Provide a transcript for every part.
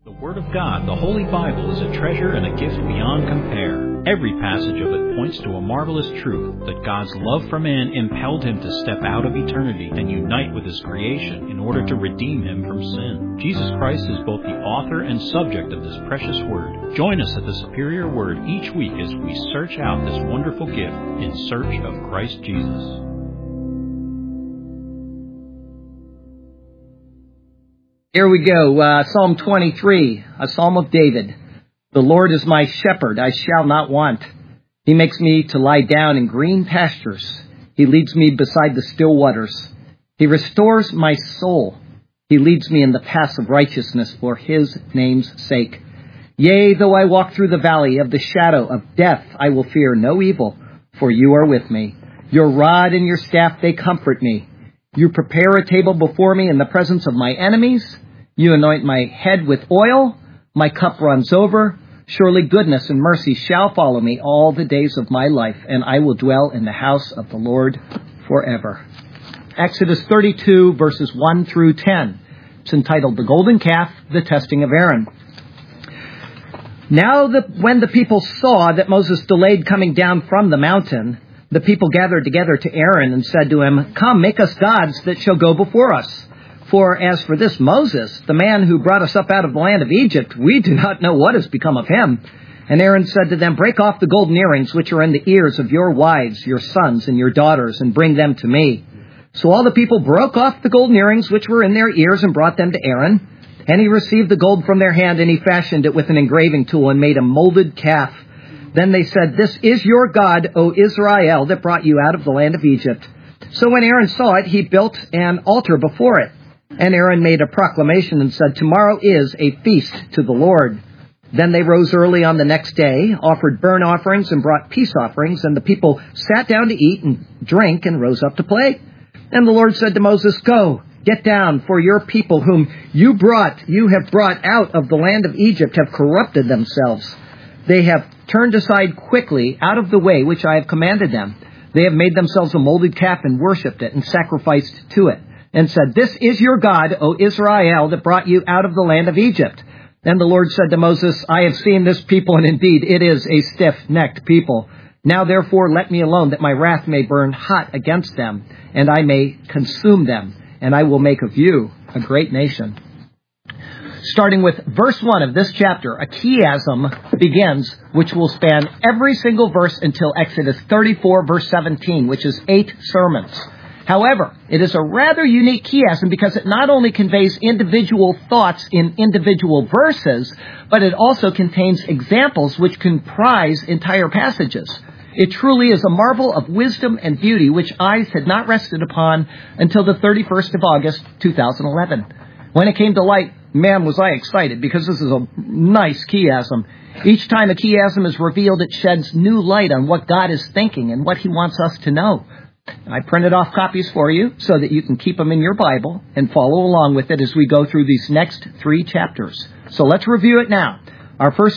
The Word of God, the Holy Bible, is a treasure and a gift beyond compare. Every passage of it points to a marvelous truth that God's love for man impelled him to step out of eternity and unite with his creation in order to redeem him from sin. Jesus Christ is both the author and subject of this precious Word. Join us at the Superior Word each week as we search out this wonderful gift in search of Christ Jesus. Here we go, Psalm 23, a psalm of David. The Lord is my shepherd, I shall not want. He makes me to lie down in green pastures. He leads me beside the still waters. He restores my soul. He leads me in the paths of righteousness for his name's sake. Yea, though I walk through the valley of the shadow of death, I will fear no evil, for you are with me. Your rod and your staff, they comfort me. You prepare a table before me in the presence of my enemies. You anoint my head with oil. My cup runs over. Surely goodness and mercy shall follow me all the days of my life, and I will dwell in the house of the Lord forever. Exodus 32, verses 1 through 10. It's entitled The Golden Calf, the Testing of Aaron. Now when the people saw that Moses delayed coming down from the mountain, the people gathered together to Aaron and said to him, Come, make us gods that shall go before us. For as for this Moses, the man who brought us up out of the land of Egypt, we do not know what has become of him. And Aaron said to them, Break off the golden earrings which are in the ears of your wives, your sons, and your daughters, and bring them to me. So all the people broke off the golden earrings which were in their ears and brought them to Aaron. And he received the gold from their hand, and he fashioned it with an engraving tool and made a molded calf. Then they said, This is your God, O Israel, that brought you out of the land of Egypt. So when Aaron saw it, he built an altar before it. And Aaron made a proclamation and said, Tomorrow is a feast to the Lord. Then they rose early on the next day, offered burnt offerings and brought peace offerings, and the people sat down to eat and drink and rose up to play. And the Lord said to Moses, Go, get down, for your people whom you have brought out of the land of Egypt have corrupted themselves. They have turned aside quickly out of the way which I have commanded them. They have made themselves a molded calf and worshipped it and sacrificed to it, and said, This is your God, O Israel, that brought you out of the land of Egypt. Then the Lord said to Moses, I have seen this people, and indeed it is a stiff-necked people. Now therefore let me alone, that my wrath may burn hot against them, and I may consume them, and I will make of you a great nation. Starting with verse 1 of this chapter, a chiasm begins, which will span every single verse until Exodus 34, verse 17, which is 8 sermons. However, it is a rather unique chiasm because it not only conveys individual thoughts in individual verses, but it also contains examples which comprise entire passages. It truly is a marvel of wisdom and beauty which eyes had not rested upon until the 31st of August, 2011. When it came to light, man, was I excited, because this is a nice chiasm. Each time a chiasm is revealed, it sheds new light on what God is thinking and what he wants us to know. I printed off copies for you so that you can keep them in your Bible and follow along with it as we go through these next 3 chapters. So let's review it now. Our first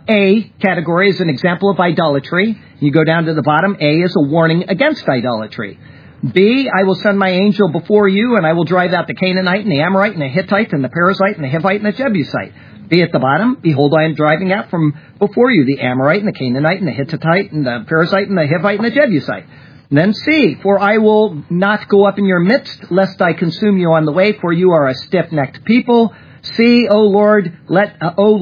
A category is an example of idolatry. You go down to the bottom. A is a warning against idolatry. B, I will send my angel before you, and I will drive out the Canaanite and the Amorite and the Hittite and the Perizzite and the Hivite and the Jebusite. B at the bottom, behold, I am driving out from before you the Amorite and the Canaanite and the Hittite and the Perizzite and the Hivite and the Jebusite. And then C, for I will not go up in your midst, lest I consume you on the way, for you are a stiff-necked people. C, O Lord, let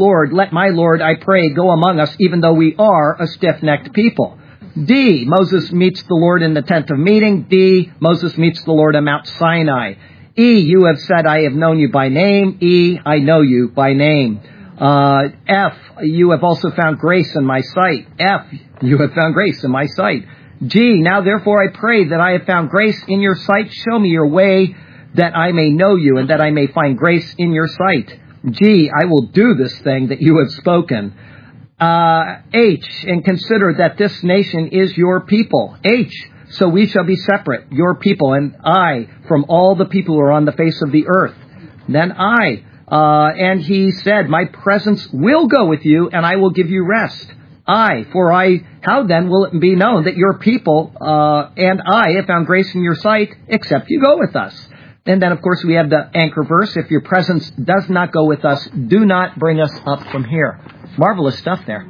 my Lord, I pray, go among us, even though we are a stiff-necked people. D, Moses meets the Lord in the tent of meeting. D, Moses meets the Lord on Mount Sinai. E, you have said, I have known you by name. E, I know you by name. F, you have also found grace in my sight. F, you have found grace in my sight. G, now therefore I pray that I have found grace in your sight. Show me your way, that I may know you, and that I may find grace in your sight. G, I will do this thing that you have spoken. H, and consider that this nation is your people. H, so we shall be separate, your people, and I, from all the people who are on the face of the earth. Then I, and he said, my presence will go with you, and I will give you rest. How then will it be known that your people and I have found grace in your sight, except you go with us? And then, of course, we have the anchor verse. If your presence does not go with us, do not bring us up from here. Marvelous stuff there.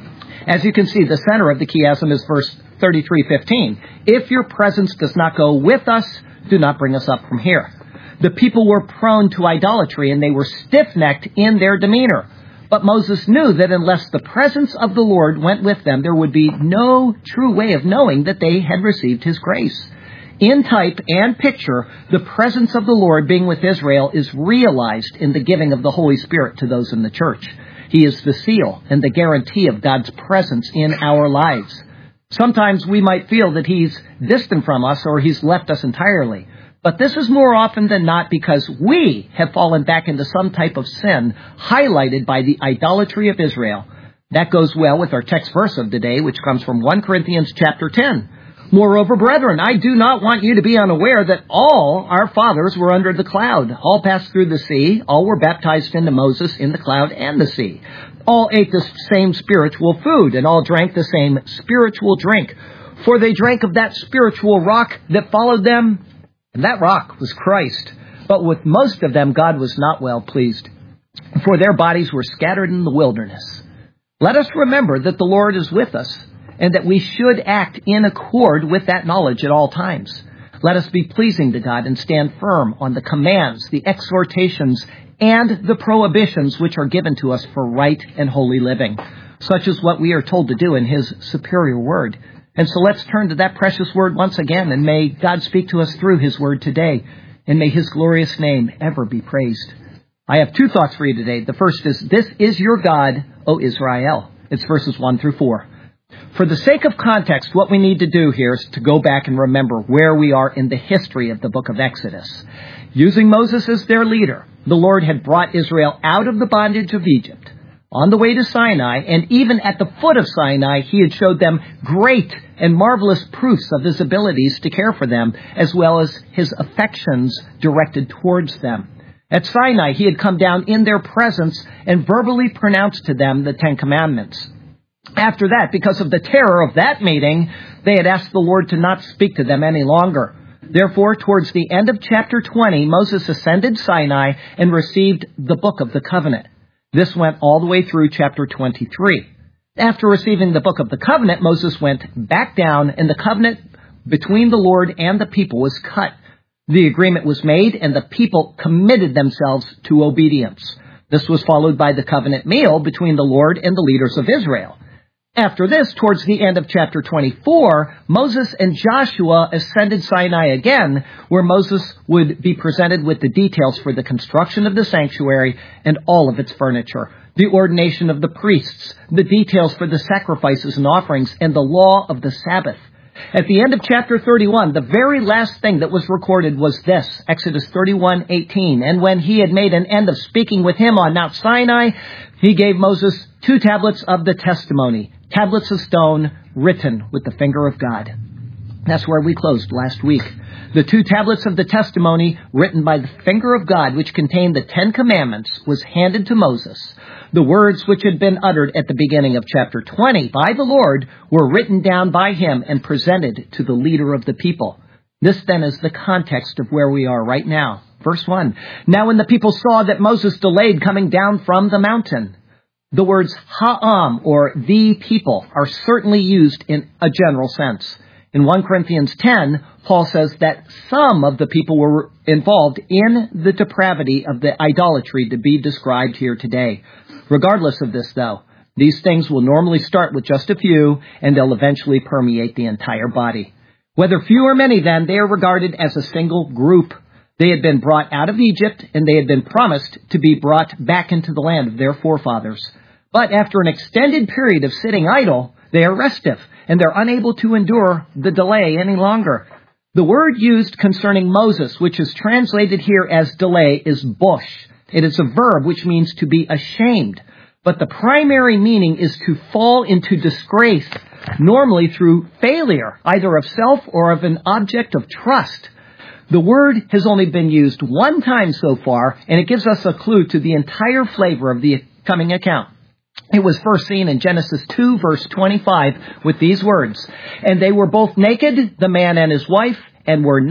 As you can see, the center of the chiasm is verse 33:15. If your presence does not go with us, do not bring us up from here. The people were prone to idolatry, and they were stiff-necked in their demeanor. But Moses knew that unless the presence of the Lord went with them, there would be no true way of knowing that they had received his grace. In type and picture, the presence of the Lord being with Israel is realized in the giving of the Holy Spirit to those in the church. He is the seal and the guarantee of God's presence in our lives. Sometimes we might feel that he's distant from us or he's left us entirely. But this is more often than not because we have fallen back into some type of sin highlighted by the idolatry of Israel. That goes well with our text verse of today, which comes from 1 Corinthians chapter 10. Moreover, brethren, I do not want you to be unaware that all our fathers were under the cloud. All passed through the sea. All were baptized into Moses in the cloud and the sea. All ate the same spiritual food, and all drank the same spiritual drink. For they drank of that spiritual rock that followed them, and that rock was Christ. But with most of them God was not well pleased, for their bodies were scattered in the wilderness. Let us remember that the Lord is with us, and that we should act in accord with that knowledge at all times. Let us be pleasing to God and stand firm on the commands, the exhortations, and the prohibitions which are given to us for right and holy living, such as what we are told to do in his superior word. And so let's turn to that precious word once again, and may God speak to us through his word today, and may his glorious name ever be praised. I have two thoughts for you today. The first is, this is your God, O Israel. It's verses 1 through 4. For the sake of context, what we need to do here is to go back and remember where we are in the history of the book of Exodus. Using Moses as their leader, the Lord had brought Israel out of the bondage of Egypt. On the way to Sinai, and even at the foot of Sinai, he had showed them great and marvelous proofs of his abilities to care for them, as well as his affections directed towards them. At Sinai, he had come down in their presence and verbally pronounced to them the Ten Commandments. After that, because of the terror of that meeting, they had asked the Lord to not speak to them any longer. Therefore, towards the end of chapter 20, Moses ascended Sinai and received the book of the covenant. This went all the way through chapter 23. After receiving the book of the covenant, Moses went back down, and the covenant between the Lord and the people was cut. The agreement was made, and the people committed themselves to obedience. This was followed by the covenant meal between the Lord and the leaders of Israel. After this, towards the end of chapter 24, Moses and Joshua ascended Sinai again, where Moses would be presented with the details for the construction of the sanctuary and all of its furniture, the ordination of the priests, the details for the sacrifices and offerings, and the law of the Sabbath. At the end of chapter 31, the very last thing that was recorded was this, Exodus 31:18. And when he had made an end of speaking with him on Mount Sinai, he gave Moses 2 tablets of the testimony, tablets of stone written with the finger of God. That's where we closed last week. The 2 tablets of the testimony written by the finger of God, which contained the 10 Commandments, was handed to Moses. The words which had been uttered at the beginning of chapter 20 by the Lord were written down by him and presented to the leader of the people. This then is the context of where we are right now. Verse 1. Now when the people saw that Moses delayed coming down from the mountain, the words ha'am, or the people, are certainly used in a general sense. In 1 Corinthians 10, Paul says that some of the people were involved in the depravity of the idolatry to be described here today. Regardless of this, though, these things will normally start with just a few, and they'll eventually permeate the entire body. Whether few or many, then, they are regarded as a single group. They had been brought out of Egypt, and they had been promised to be brought back into the land of their forefathers. But after an extended period of sitting idle, they are restive, and they're unable to endure the delay any longer. The word used concerning Moses, which is translated here as delay, is bush. It is a verb which means to be ashamed. But the primary meaning is to fall into disgrace, normally through failure, either of self or of an object of trust. The word has only been used one time so far, and it gives us a clue to the entire flavor of the coming account. It was first seen in Genesis 2, verse 25, with these words, "And they were both naked, the man and his wife, and were not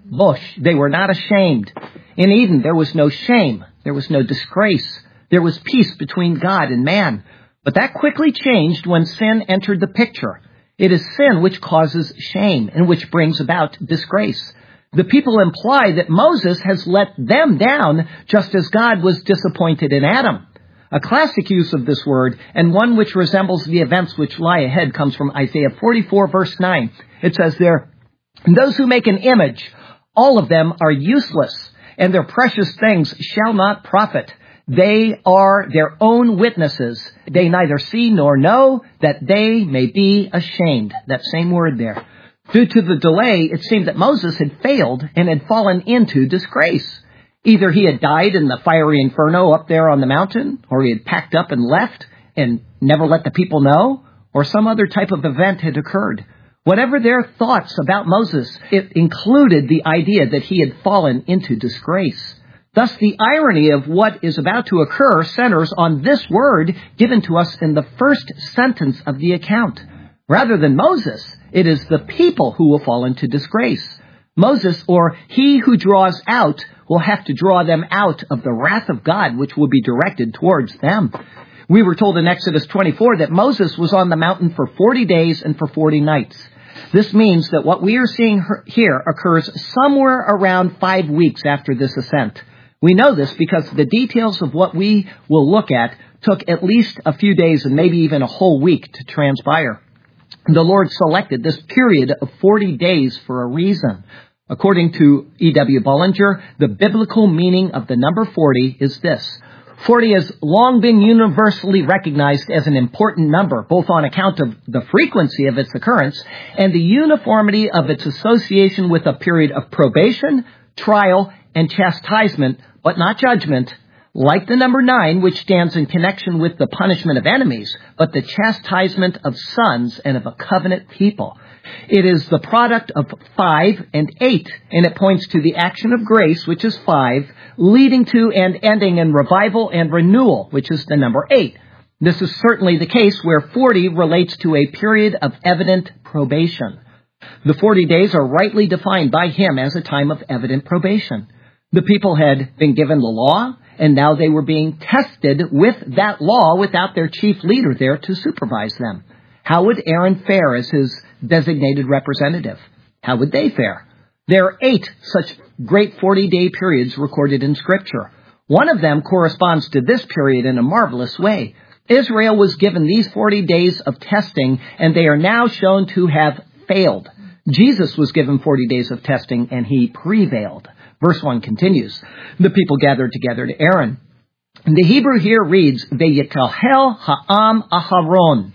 bush. They were not ashamed. In Eden, there was no shame. There was no disgrace. There was peace between God and man. But that quickly changed when sin entered the picture. It is sin which causes shame and which brings about disgrace. The people imply that Moses has let them down just as God was disappointed in Adam. A classic use of this word, and one which resembles the events which lie ahead, comes from Isaiah 44, verse 9. It says there, "Those who make an image, all of them are useless, and their precious things shall not profit. They are their own witnesses. They neither see nor know, that they may be ashamed." That same word there. Due to the delay, it seemed that Moses had failed and had fallen into disgrace. Either he had died in the fiery inferno up there on the mountain, or he had packed up and left and never let the people know, or some other type of event had occurred. Whatever their thoughts about Moses, it included the idea that he had fallen into disgrace. Thus, the irony of what is about to occur centers on this word given to us in the first sentence of the account. Rather than Moses, it is the people who will fall into disgrace. Moses, or he who draws out, will have to draw them out of the wrath of God, which will be directed towards them. We were told in Exodus 24 that Moses was on the mountain for 40 days and for 40 nights. This means that what we are seeing here occurs somewhere around 5 weeks after this ascent. We know this because the details of what we will look at took at least a few days and maybe even a whole week to transpire. The Lord selected this period of 40 days for a reason. According to E.W. Bullinger, the biblical meaning of the number 40 is this. 40 has long been universally recognized as an important number, both on account of the frequency of its occurrence and the uniformity of its association with a period of probation, trial, and chastisement, but not judgment, like the number 9, which stands in connection with the punishment of enemies, but the chastisement of sons and of a covenant people. It is the product of 5 and 8, and it points to the action of grace, which is 5, leading to and ending in revival and renewal, which is the number 8. This is certainly the case where 40 relates to a period of evident probation. The 40 days are rightly defined by him as a time of evident probation. The people had been given the law, and now they were being tested with that law without their chief leader there to supervise them. How would Aaron fare as his designated representative? How would they fare? There are 8 such great 40-day periods recorded in Scripture. One of them corresponds to this period in a marvelous way. Israel was given these 40 days of testing, and they are now shown to have failed. Jesus was given 40 days of testing, and he prevailed. Verse 1 continues, "The people gathered together to Aaron." The Hebrew here reads, "Ve'yitalhel ha'am Aharon,"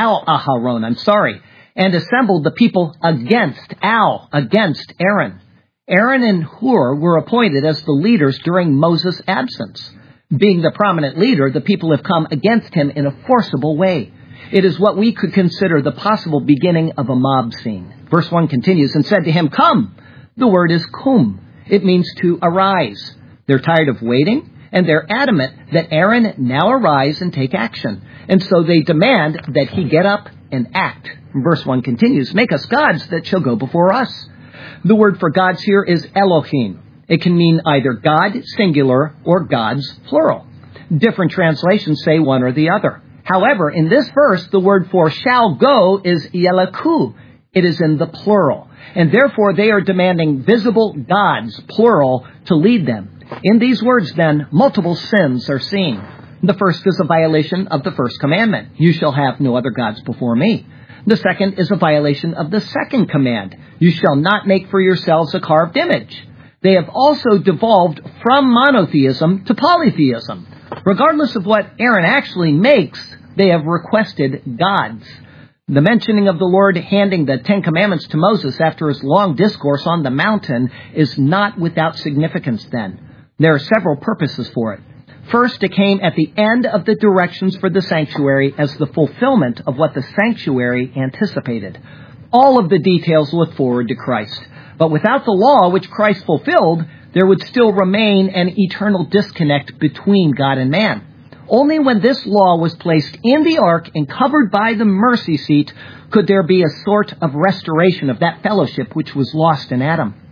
and assembled the people against Aaron. Aaron and Hur were appointed as the leaders during Moses' absence. Being the prominent leader, the people have come against him in a forcible way. It is what we could consider the possible beginning of a mob scene. Verse 1 continues, "And said to him, 'Come.' The word is kum. It means to arise. They're tired of waiting, and they're adamant that Aaron now arise and take action. And so they demand that he get up and act. Verse 1 continues, "Make us gods that shall go before us." The word for gods here is Elohim. It can mean either God, singular, or gods, plural. Different translations say one or the other. However, in this verse, the word for shall go is Yeleku. It is in the plural. And therefore, they are demanding visible gods, plural, to lead them. In these words, then, multiple sins are seen. The first is a violation of the first commandment. You shall have no other gods before me. The second is a violation of the second command. You shall not make for yourselves a carved image. They have also devolved from monotheism to polytheism. Regardless of what Aaron actually makes, they have requested gods. The mentioning of the Lord handing the 10 Commandments to Moses after his long discourse on the mountain is not without significance then. There are several purposes for it. First, it came at the end of the directions for the sanctuary as the fulfillment of what the sanctuary anticipated. All of the details look forward to Christ. But without the law which Christ fulfilled, there would still remain an eternal disconnect between God and man. Only when this law was placed in the ark and covered by the mercy seat could there be a sort of restoration of that fellowship which was lost in Adam.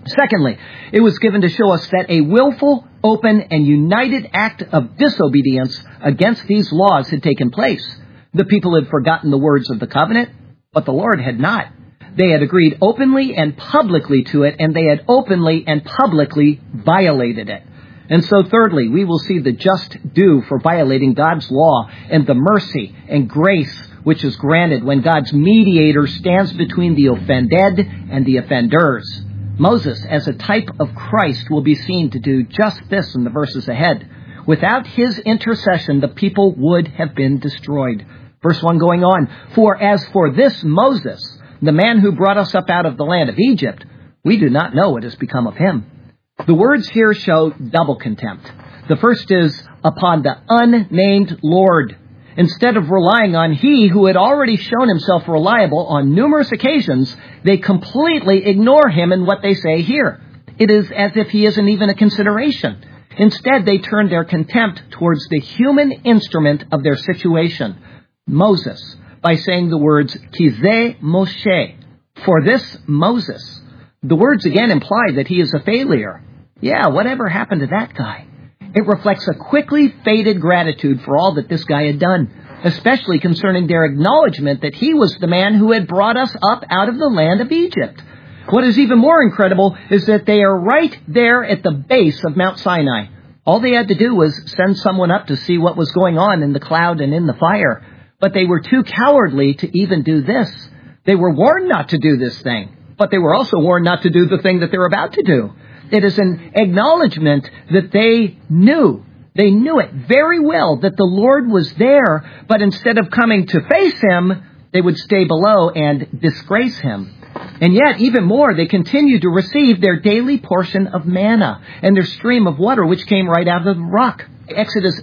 Secondly, it was given to show us that a willful, open, and united act of disobedience against these laws had taken place. The people had forgotten the words of the covenant, but the Lord had not. They had agreed openly and publicly to it, and they had openly and publicly violated it. And so thirdly, we will see the just due for violating God's law and the mercy and grace which is granted when God's mediator stands between the offended and the offenders. Moses, as a type of Christ, will be seen to do just this in the verses ahead. Without his intercession, the people would have been destroyed. Verse 1 going on, "For as for this Moses, the man who brought us up out of the land of Egypt, we do not know what has become of him." The words here show double contempt. The first is upon the unnamed Lord. Instead of relying on he who had already shown himself reliable on numerous occasions, they completely ignore him in what they say here. It is as if he isn't even a consideration. Instead, they turn their contempt towards the human instrument of their situation, Moses, by saying the words, Kizeh Moshe, for this Moses. The words again imply that he is a failure. Yeah, whatever happened to that guy? It reflects a quickly faded gratitude for all that this guy had done, especially concerning their acknowledgement that he was the man who had brought us up out of the land of Egypt. What is even more incredible is that they are right there at the base of Mount Sinai. All they had to do was send someone up to see what was going on in the cloud and in the fire. But they were too cowardly to even do this. They were warned not to do this thing, but they were also warned not to do the thing that they're about to do. It is an acknowledgement that they knew it very well that the Lord was there, but instead of coming to face him, they would stay below and disgrace him. And yet, even more, they continued to receive their daily portion of manna and their stream of water, which came right out of the rock. Exodus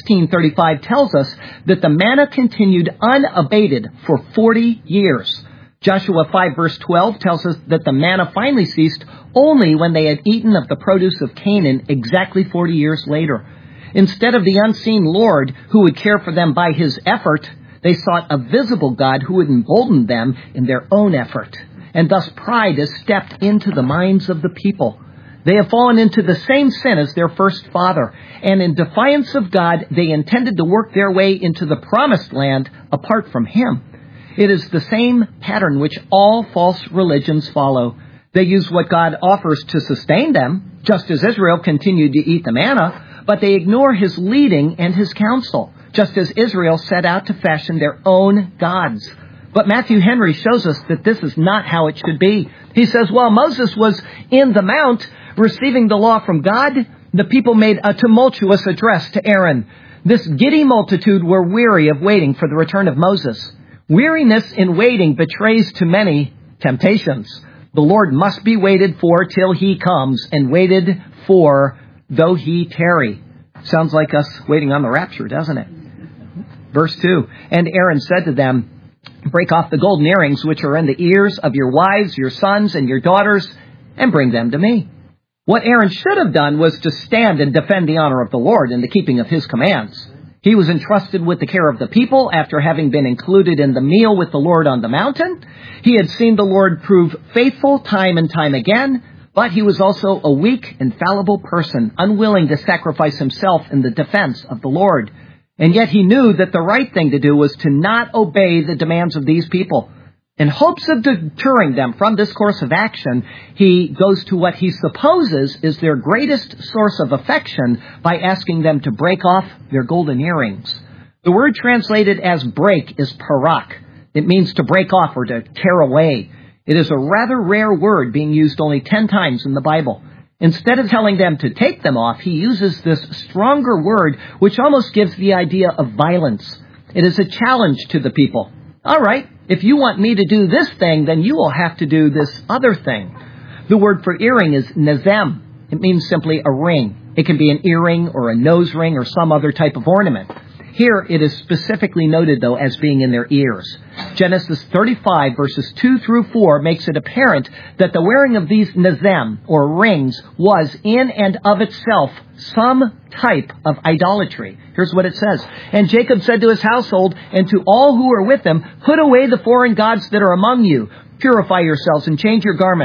16:35 tells us that the manna continued unabated for 40 years. Joshua 5 verse 12 tells us that the manna finally ceased only when they had eaten of the produce of Canaan exactly 40 years later. Instead of the unseen Lord who would care for them by his effort, they sought a visible God who would embolden them in their own effort. And thus pride has stepped into the minds of the people. They have fallen into the same sin as their first father, and in defiance of God, they intended to work their way into the promised land apart from him. It is the same pattern which all false religions follow. They use what God offers to sustain them, just as Israel continued to eat the manna, but they ignore his leading and his counsel, just as Israel set out to fashion their own gods. But Matthew Henry shows us that this is not how it should be. He says, while Moses was in the mount receiving the law from God, the people made a tumultuous address to Aaron. This giddy multitude were weary of waiting for the return of Moses. Weariness in waiting betrays to many temptations. The Lord must be waited for till he comes, and waited for though he tarry. Sounds like us waiting on the rapture, doesn't it? Verse 2, and Aaron said to them, break off the golden earrings which are in the ears of your wives, your sons, and your daughters, and bring them to me. What Aaron should have done was to stand and defend the honor of the Lord in the keeping of his commands. He was entrusted with the care of the people after having been included in the meal with the Lord on the mountain. He had seen the Lord prove faithful time and time again, but he was also a weak and fallible person, unwilling to sacrifice himself in the defense of the Lord. And yet he knew that the right thing to do was to not obey the demands of these people. In hopes of deterring them from this course of action, he goes to what he supposes is their greatest source of affection by asking them to break off their golden earrings. The word translated as break is parak. It means to break off or to tear away. It is a rather rare word, being used only 10 times in the Bible. Instead of telling them to take them off, he uses this stronger word, which almost gives the idea of violence. It is a challenge to the people. All right, if you want me to do this thing, then you will have to do this other thing. The word for earring is nezem. It means simply a ring. It can be an earring or a nose ring or some other type of ornament. Here it is specifically noted, though, as being in their ears. Genesis 35, verses 2 through 4, makes it apparent that the wearing of these nezem, or rings, was in and of itself some type of idolatry. Here's what it says. And Jacob said to his household and to all who were with him, put away the foreign gods that are among you. Purify yourselves and change your garments.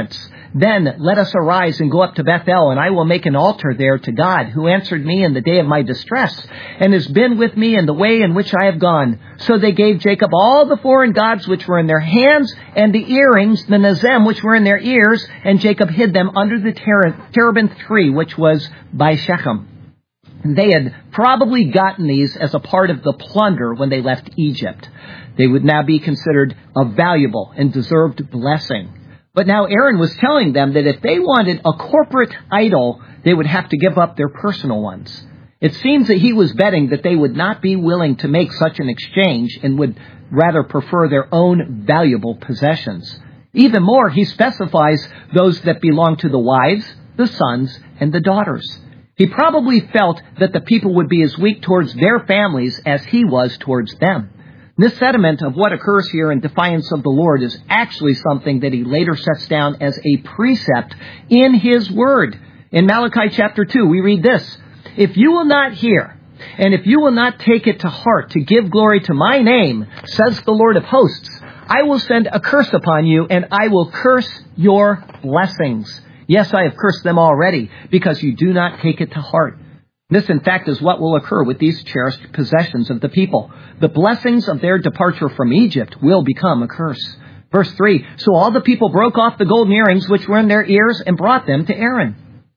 Then let us arise and go up to Bethel, and I will make an altar there to God, who answered me in the day of my distress, and has been with me in the way in which I have gone. So they gave Jacob all the foreign gods which were in their hands, and the earrings, the nazem, which were in their ears, and Jacob hid them under the terebinth tree, which was by Shechem. They had probably gotten these as a part of the plunder when they left Egypt. They would now be considered a valuable and deserved blessing. But now Aaron was telling them that if they wanted a corporate idol, they would have to give up their personal ones. It seems that he was betting that they would not be willing to make such an exchange and would rather prefer their own valuable possessions. Even more, he specifies those that belong to the wives, the sons, and the daughters. He probably felt that the people would be as weak towards their families as he was towards them. This sentiment of what occurs here in defiance of the Lord is actually something that he later sets down as a precept in his word. In Malachi chapter 2, we read this, "If you will not hear, and if you will not take it to heart to give glory to my name, says the Lord of hosts, I will send a curse upon you, and I will curse your blessings. Yes, I have cursed them already, because you do not take it to heart." This, in fact, is what will occur with these cherished possessions of the people. The blessings of their departure from Egypt will become a curse. Verse 3, "So all the people broke off the golden earrings which were in their ears and brought them to Aaron."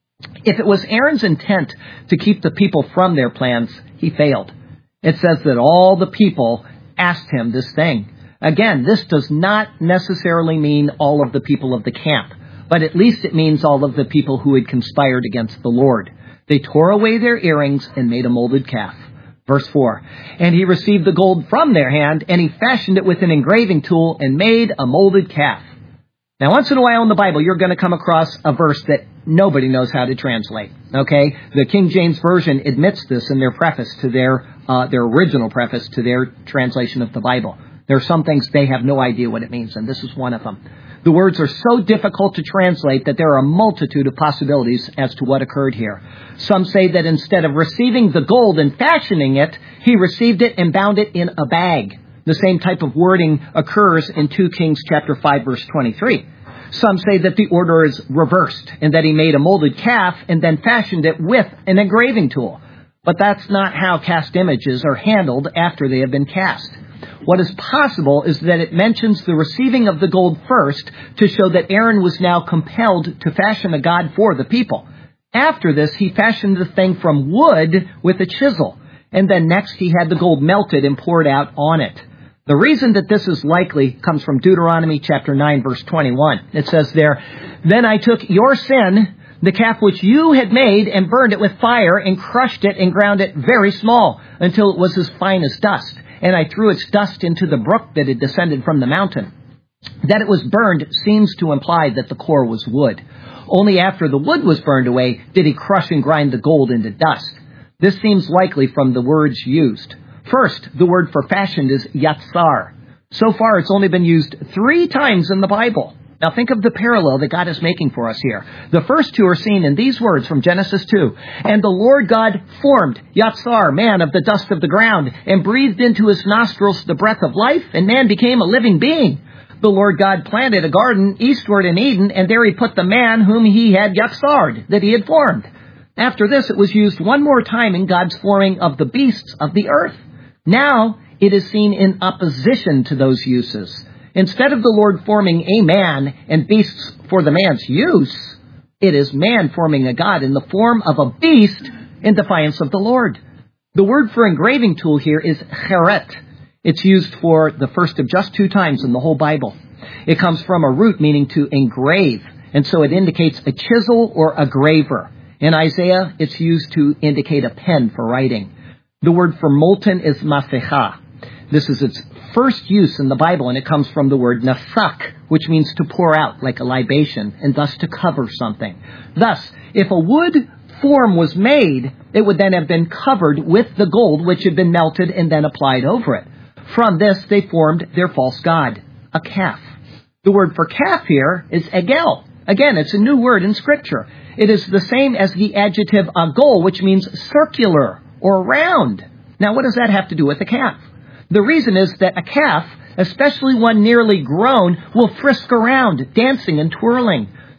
If it was Aaron's intent to keep the people from their plans, he failed. It says that all the people asked him this thing. Again, this does not necessarily mean all of the people of the camp, but at least it means all of the people who had conspired against the Lord. They tore away their earrings and made a molded calf. Verse 4, "And he received the gold from their hand, and he fashioned it with an engraving tool and made a molded calf." Now, once in a while in the Bible, you're going to come across a verse that nobody knows how to translate. Okay? The King James Version admits this in their preface to their original preface to their translation of the Bible. There are some things they have no idea what it means, and this is one of them. The words are so difficult to translate that there are a multitude of possibilities as to what occurred here. Some say that instead of receiving the gold and fashioning it, he received it and bound it in a bag. The same type of wording occurs in 2 Kings chapter 5, verse 23. Some say that the order is reversed and that he made a molded calf and then fashioned it with an engraving tool. But that's not how cast images are handled after they have been cast. What is possible is that it mentions the receiving of the gold first to show that Aaron was now compelled to fashion a god for the people. After this, he fashioned the thing from wood with a chisel, and then next he had the gold melted and poured out on it. The reason that this is likely comes from Deuteronomy chapter 9, verse 21. It says there, "Then I took your sin, the calf which you had made, and burned it with fire, and crushed it and ground it very small, until it was as fine as dust. And I threw its dust into the brook that had descended from the mountain." That it was burned seems to imply that the core was wood. Only after the wood was burned away did he crush and grind the gold into dust. This seems likely from the words used. First, the word for fashioned is yatsar. So far, it's only been used 3 times in the Bible. Now think of the parallel that God is making for us here. The first 2 are seen in these words from Genesis 2. "And the Lord God formed Yatsar, man of the dust of the ground, and breathed into his nostrils the breath of life, and man became a living being. The Lord God planted a garden eastward in Eden, and there he put the man whom he had Yatsar'd, that he had formed." After this, it was used one more time in God's forming of the beasts of the earth. Now, it is seen in opposition to those uses. Instead of the Lord forming a man and beasts for the man's use, it is man forming a god in the form of a beast in defiance of the Lord. The word for engraving tool here is cheret. It's used for the first of just 2 times in the whole Bible. It comes from a root meaning to engrave, and so it indicates a chisel or a graver. In Isaiah, it's used to indicate a pen for writing. The word for molten is masecha. This is its first use in the Bible, and it comes from the word nasak, which means to pour out like a libation, and thus to cover something. Thus, if a wood form was made, it would then have been covered with the gold which had been melted and then applied over it. From this, they formed their false god, a calf. The word for calf here is egel. Again, it's a new word in Scripture. It is the same as the adjective agol, which means circular or round. Now, what does that have to do with a calf? The reason is that a calf, especially one nearly grown, will frisk around, dancing and twirling.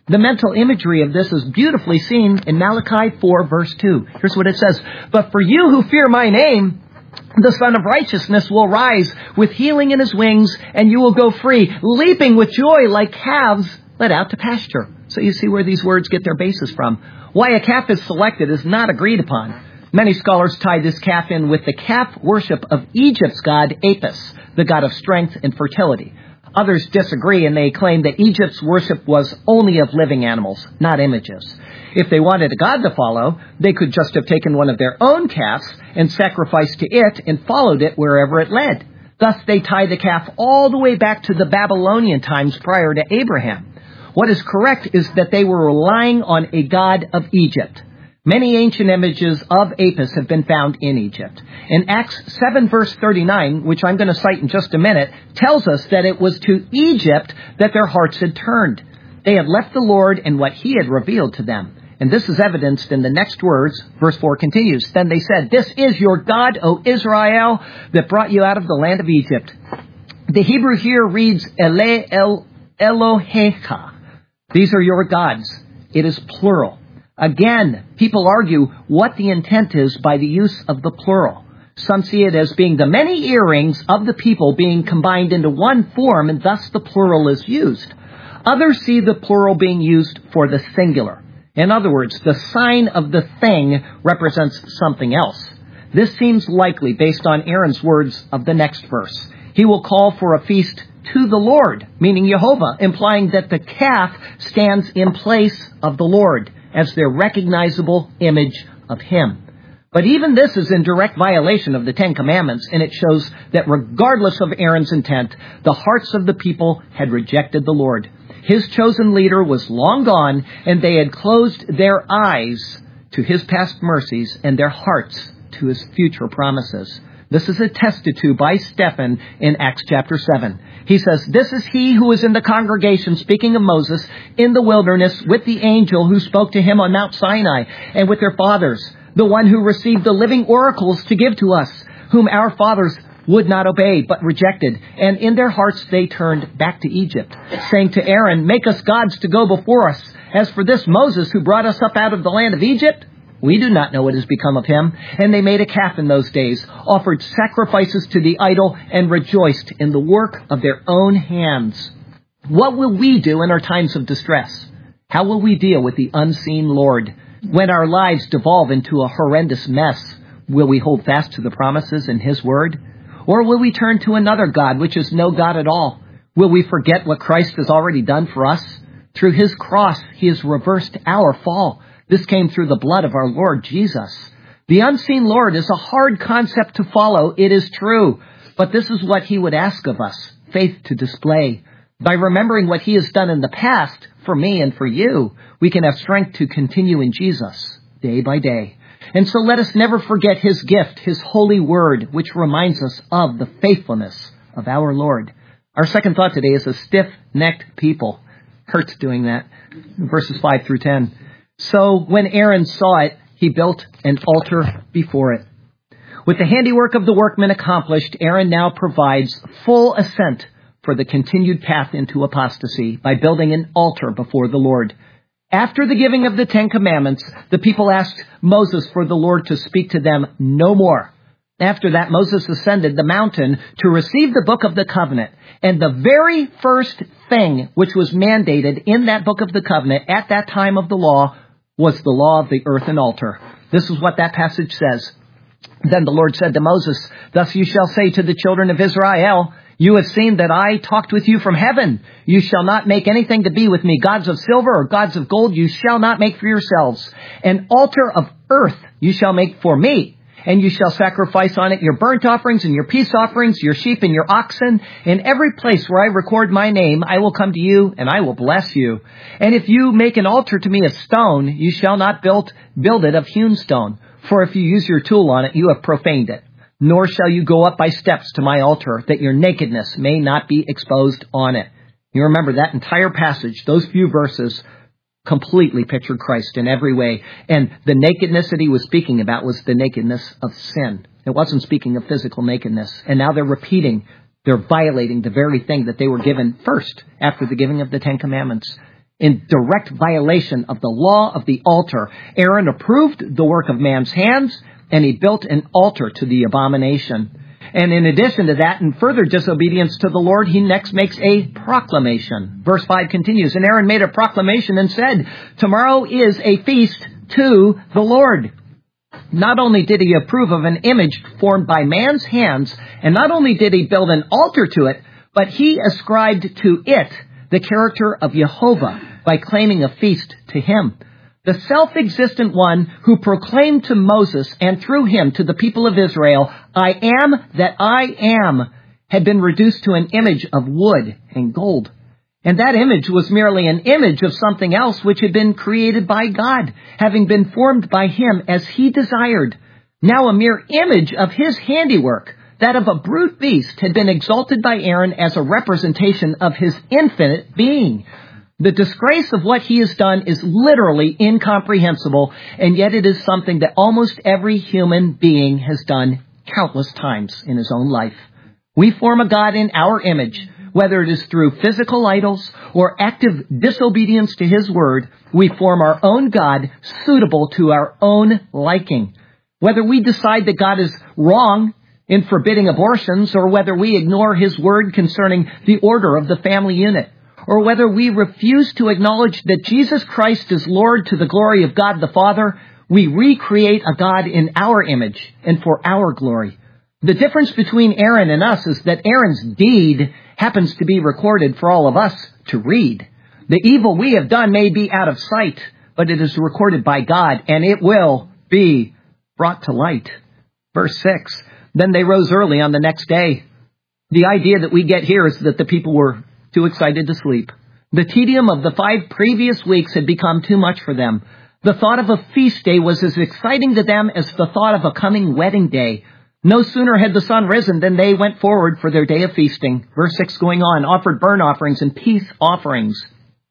The mental imagery of this is beautifully seen in Malachi 4, verse 2. Here's what it says. But for you who fear my name, the Son of Righteousness will rise with healing in his wings, and you will go free, leaping with joy like calves led out to pasture. So you see where these words get their basis from. Why a calf is selected is not agreed upon. Many scholars tie this calf in with the calf worship of Egypt's god Apis, the god of strength and fertility. Others disagree, and they claim that Egypt's worship was only of living animals, not images. If they wanted a god to follow, they could just have taken one of their own calves and sacrificed to it and followed it wherever it led. Thus, they tie the calf all the way back to the Babylonian times prior to Abraham. What is correct is that they were relying on a god of Egypt. Many ancient images of Apis have been found in Egypt. In Acts 7 verse 39, which I'm going to cite in just a minute, tells us that it was to Egypt that their hearts had turned. They had left the Lord and what he had revealed to them. And this is evidenced in the next words. Verse 4 continues. Then they said, "This is your God, O Israel, that brought you out of the land of Egypt." The Hebrew here reads, Ele Elohecha. These are your gods. It is plural. Again, people argue what the intent is by the use of the plural. Some see it as being the many earrings of the people being combined into one form, and thus the plural is used. Others see the plural being used for the singular. In other words, the sign of the thing represents something else. This seems likely based on Aaron's words of the next verse. He will call for a feast to the Lord, meaning Jehovah, implying that the calf stands in place of the Lord as their recognizable image of him. But even this is in direct violation of the Ten Commandments, and it shows that regardless of Aaron's intent, the hearts of the people had rejected the Lord. His chosen leader was long gone, and they had closed their eyes to his past mercies and their hearts to his future promises. This is attested to by Stephen in Acts chapter 7. He says, "This is he who was in the congregation, speaking of Moses, in the wilderness with the angel who spoke to him on Mount Sinai and with their fathers, the one who received the living oracles to give to us, whom our fathers would not obey, but rejected. And in their hearts they turned back to Egypt, saying to Aaron, 'Make us gods to go before us. As for this Moses who brought us up out of the land of Egypt, we do not know what has become of him.' And they made a calf in those days, offered sacrifices to the idol, and rejoiced in the work of their own hands." What will we do in our times of distress? How will we deal with the unseen Lord? When our lives devolve into a horrendous mess, will we hold fast to the promises in his word? Or will we turn to another God, which is no God at all? Will we forget what Christ has already done for us? Through his cross, he has reversed our fall. This came through the blood of our Lord Jesus. The unseen Lord is a hard concept to follow, it is true. But this is what he would ask of us, faith to display. By remembering what he has done in the past, for me and for you, we can have strength to continue in Jesus, day by day. And so let us never forget his gift, his holy word, which reminds us of the faithfulness of our Lord. Our second thought today is a stiff-necked people. Hurts doing that. Verses 5 through 10. So when Aaron saw it, he built an altar before it. With the handiwork of the workmen accomplished, Aaron now provides full assent for the continued path into apostasy by building an altar before the Lord. After the giving of the Ten Commandments, the people asked Moses for the Lord to speak to them no more. After that, Moses ascended the mountain to receive the book of the covenant. And the very first thing which was mandated in that book of the covenant at that time of the law was the law of the earthen altar. This is what that passage says. Then the Lord said to Moses, "Thus you shall say to the children of Israel, 'You have seen that I talked with you from heaven. You shall not make anything to be with me, gods of silver or gods of gold you shall not make for yourselves. An altar of earth you shall make for me, and you shall sacrifice on it your burnt offerings and your peace offerings, your sheep and your oxen. In every place where I record my name, I will come to you and I will bless you. And if you make an altar to me of stone, you shall not build it of hewn stone. For if you use your tool on it, you have profaned it. Nor shall you go up by steps to my altar, that your nakedness may not be exposed on it.'" You remember that entire passage, those few verses, completely pictured Christ in every way. And the nakedness that he was speaking about was the nakedness of sin. It wasn't speaking of physical nakedness. And now they're violating the very thing that they were given first after the giving of the Ten Commandments. In direct violation of the law of the altar, Aaron approved the work of man's hands, and he built an altar to the abomination. And in addition to that, in further disobedience to the Lord, he next makes a proclamation. Verse 5 continues, and Aaron made a proclamation and said, tomorrow is a feast to the Lord. Not only did he approve of an image formed by man's hands, and not only did he build an altar to it, but he ascribed to it the character of Jehovah by claiming a feast to him. The self-existent one who proclaimed to Moses and through him to the people of Israel, I am that I am, had been reduced to an image of wood and gold. And that image was merely an image of something else which had been created by God, having been formed by him as he desired. Now a mere image of his handiwork, that of a brute beast, had been exalted by Aaron as a representation of his infinite being. The disgrace of what he has done is literally incomprehensible, and yet it is something that almost every human being has done countless times in his own life. We form a God in our image, whether it is through physical idols or active disobedience to his word. We form our own God suitable to our own liking. Whether we decide that God is wrong in forbidding abortions, or whether we ignore his word concerning the order of the family unit, or whether we refuse to acknowledge that Jesus Christ is Lord to the glory of God the Father, we recreate a God in our image and for our glory. The difference between Aaron and us is that Aaron's deed happens to be recorded for all of us to read. The evil we have done may be out of sight, but it is recorded by God, and it will be brought to light. Verse 6, then they rose early on the next day. The idea that we get here is that the people were too excited to sleep. The tedium of the 5 previous weeks had become too much for them. The thought of a feast day was as exciting to them as the thought of a coming wedding day. No sooner had the sun risen than they went forward for their day of feasting. Verse 6 going on, offered burnt offerings and peace offerings.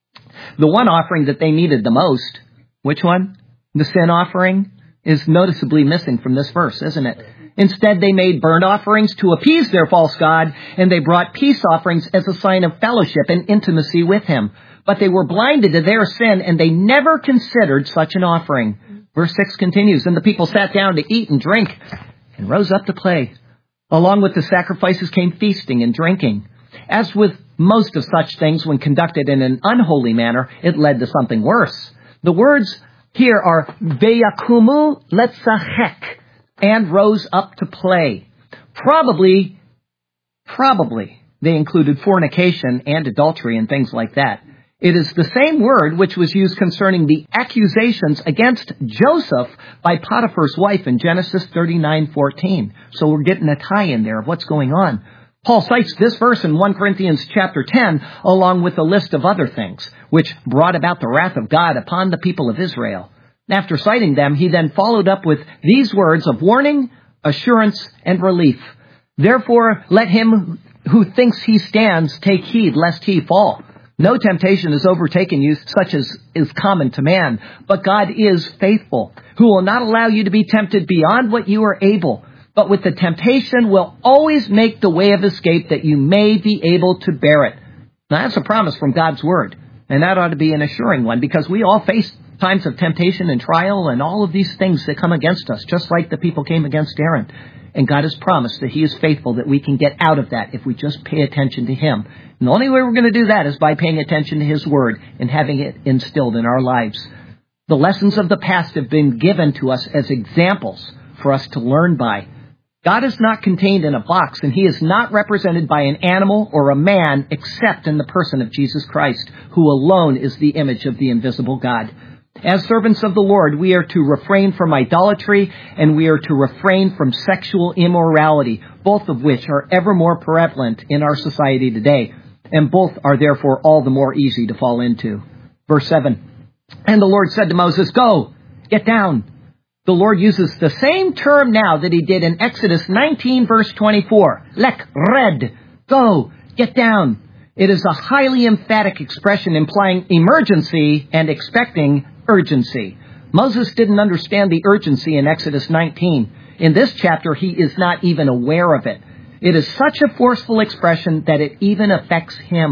The one offering that they needed the most, which one? The sin offering, is noticeably missing from this verse, isn't it? Instead, they made burnt offerings to appease their false god, and they brought peace offerings as a sign of fellowship and intimacy with him. But they were blinded to their sin, and they never considered such an offering. Verse 6 continues, and the people sat down to eat and drink and rose up to play. Along with the sacrifices came feasting and drinking. As with most of such things, when conducted in an unholy manner, it led to something worse. The words here are veyakumu letzachek, and rose up to play. Probably, they included fornication and adultery and things like that. It is the same word which was used concerning the accusations against Joseph by Potiphar's wife in Genesis 39:14. So we're getting a tie-in there of what's going on. Paul cites this verse in 1 Corinthians chapter 10, along with a list of other things, which brought about the wrath of God upon the people of Israel. After citing them, he then followed up with these words of warning, assurance, and relief. Therefore, let him who thinks he stands take heed lest he fall. No temptation has overtaken you such as is common to man, but God is faithful, who will not allow you to be tempted beyond what you are able, but with the temptation will always make the way of escape that you may be able to bear it. Now that's a promise from God's word, and that ought to be an assuring one, because we all face times of temptation and trial and all of these things that come against us, just like the people came against Aaron. And God has promised that he is faithful, that we can get out of that if we just pay attention to him. And the only way we're going to do that is by paying attention to his word and having it instilled in our lives. The lessons of the past have been given to us as examples for us to learn by. God is not contained in a box, and he is not represented by an animal or a man except in the person of Jesus Christ, who alone is the image of the invisible God. As servants of the Lord, we are to refrain from idolatry, and we are to refrain from sexual immorality, both of which are ever more prevalent in our society today, and both are therefore all the more easy to fall into. Verse 7, and the Lord said to Moses, go, get down. The Lord uses the same term now that he did in Exodus 19, verse 24. Lek, red, go, get down. It is a highly emphatic expression implying emergency and expecting urgency. Moses didn't understand the urgency in Exodus 19. In this chapter, he is not even aware of it. It is such a forceful expression that it even affects him.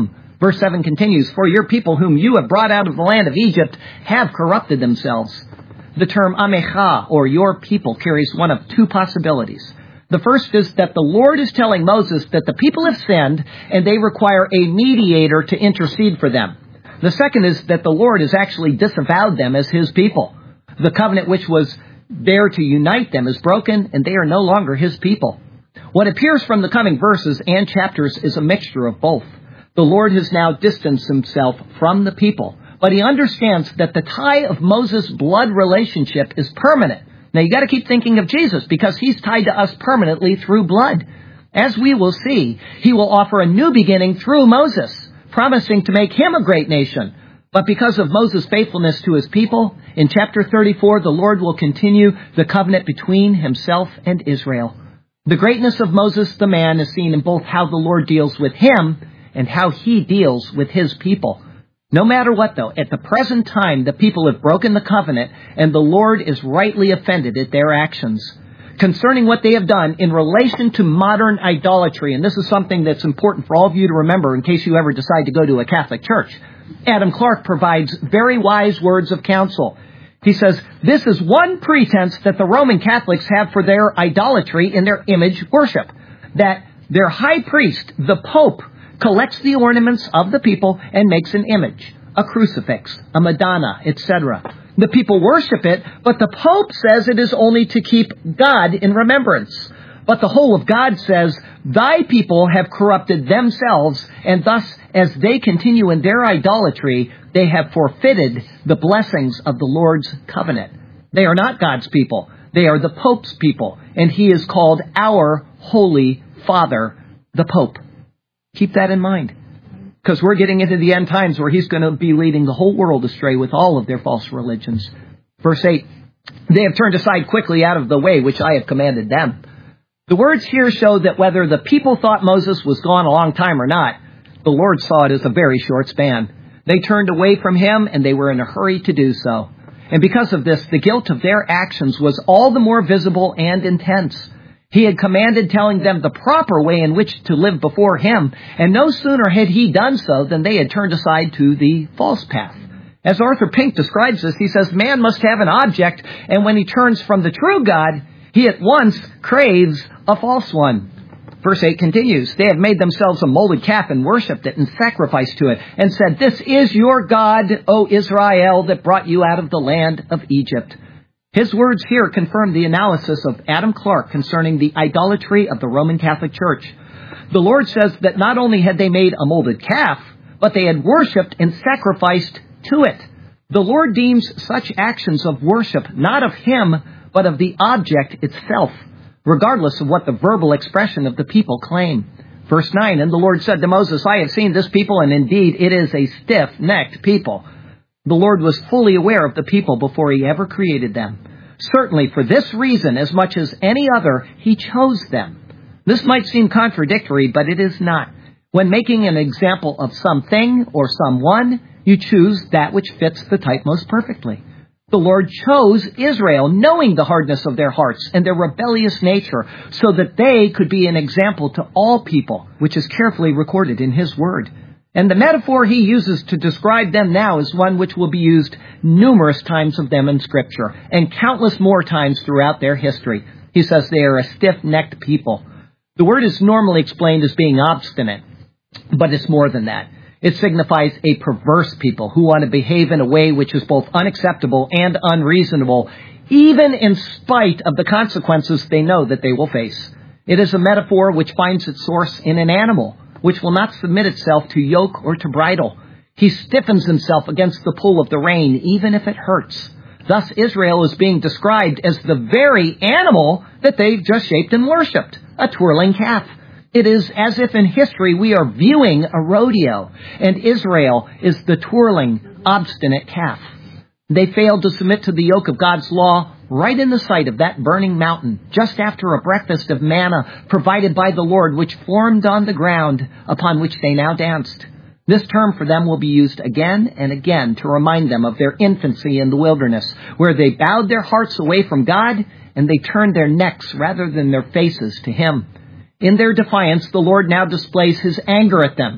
Verse 7 continues, "For your people whom you have brought out of the land of Egypt have corrupted themselves." The term Amecha, or your people, carries one of two possibilities. The first is that the Lord is telling Moses that the people have sinned and they require a mediator to intercede for them. The second is that the Lord has actually disavowed them as his people. The covenant which was there to unite them is broken and they are no longer his people. What appears from the coming verses and chapters is a mixture of both. The Lord has now distanced himself from the people, but he understands that the tie of Moses' blood relationship is permanent. Now you got to keep thinking of Jesus because he's tied to us permanently through blood. As we will see, he will offer a new beginning through Moses, promising to make him a great nation. But because of Moses' faithfulness to his people, in chapter 34, the Lord will continue the covenant between himself and Israel. The greatness of Moses the man is seen in both how the Lord deals with him and how he deals with his people. No matter what, though, at the present time, the people have broken the covenant, and the Lord is rightly offended at their actions. Concerning what they have done in relation to modern idolatry, and this is something that's important for all of you to remember in case you ever decide to go to a Catholic church, Adam Clarke provides very wise words of counsel. He says, this is one pretense that the Roman Catholics have for their idolatry in their image worship, that their high priest, the Pope, collects the ornaments of the people and makes an image, a crucifix, a Madonna, etc. The people worship it, but the Pope says it is only to keep God in remembrance. But the whole of God says, thy people have corrupted themselves, and thus, as they continue in their idolatry, they have forfeited the blessings of the Lord's covenant. They are not God's people. They are the Pope's people, and he is called our Holy Father, the Pope. Keep that in mind, because we're getting into the end times where he's going to be leading the whole world astray with all of their false religions. Verse 8, they have turned aside quickly out of the way which I have commanded them. The words here show that whether the people thought Moses was gone a long time or not, the Lord saw it as a very short span. They turned away from him, and they were in a hurry to do so. And because of this, the guilt of their actions was all the more visible and intense. He had commanded, telling them the proper way in which to live before him, and no sooner had he done so than they had turned aside to the false path. As Arthur Pink describes this, he says, man must have an object, and when he turns from the true God, he at once craves a false one. Verse 8 continues, they had made themselves a molded calf and worshipped it and sacrificed to it, and said, this is your God, O Israel, that brought you out of the land of Egypt. His words here confirm the analysis of Adam Clarke concerning the idolatry of the Roman Catholic Church. The Lord says that not only had they made a molded calf, but they had worshipped and sacrificed to it. The Lord deems such actions of worship not of him, but of the object itself, regardless of what the verbal expression of the people claim. Verse 9, and the Lord said to Moses, I have seen this people, and indeed it is a stiff-necked people. The Lord was fully aware of the people before he ever created them. Certainly for this reason, as much as any other, he chose them. This might seem contradictory, but it is not. When making an example of something or someone, you choose that which fits the type most perfectly. The Lord chose Israel, knowing the hardness of their hearts and their rebellious nature, so that they could be an example to all people, which is carefully recorded in his word. And the metaphor he uses to describe them now is one which will be used numerous times of them in Scripture, and countless more times throughout their history. He says they are a stiff-necked people. The word is normally explained as being obstinate, but it's more than that. It signifies a perverse people who want to behave in a way which is both unacceptable and unreasonable, even in spite of the consequences they know that they will face. It is a metaphor which finds its source in an animal, which will not submit itself to yoke or to bridle. He stiffens himself against the pull of the rein, even if it hurts. Thus, Israel is being described as the very animal that they've just shaped and worshipped, a twirling calf. It is as if in history we are viewing a rodeo, and Israel is the twirling, obstinate calf. They failed to submit to the yoke of God's law right in the sight of that burning mountain, just after a breakfast of manna provided by the Lord, which formed on the ground upon which they now danced. This term for them will be used again and again to remind them of their infancy in the wilderness, where they bowed their hearts away from God and they turned their necks rather than their faces to him. In their defiance, the Lord now displays his anger at them.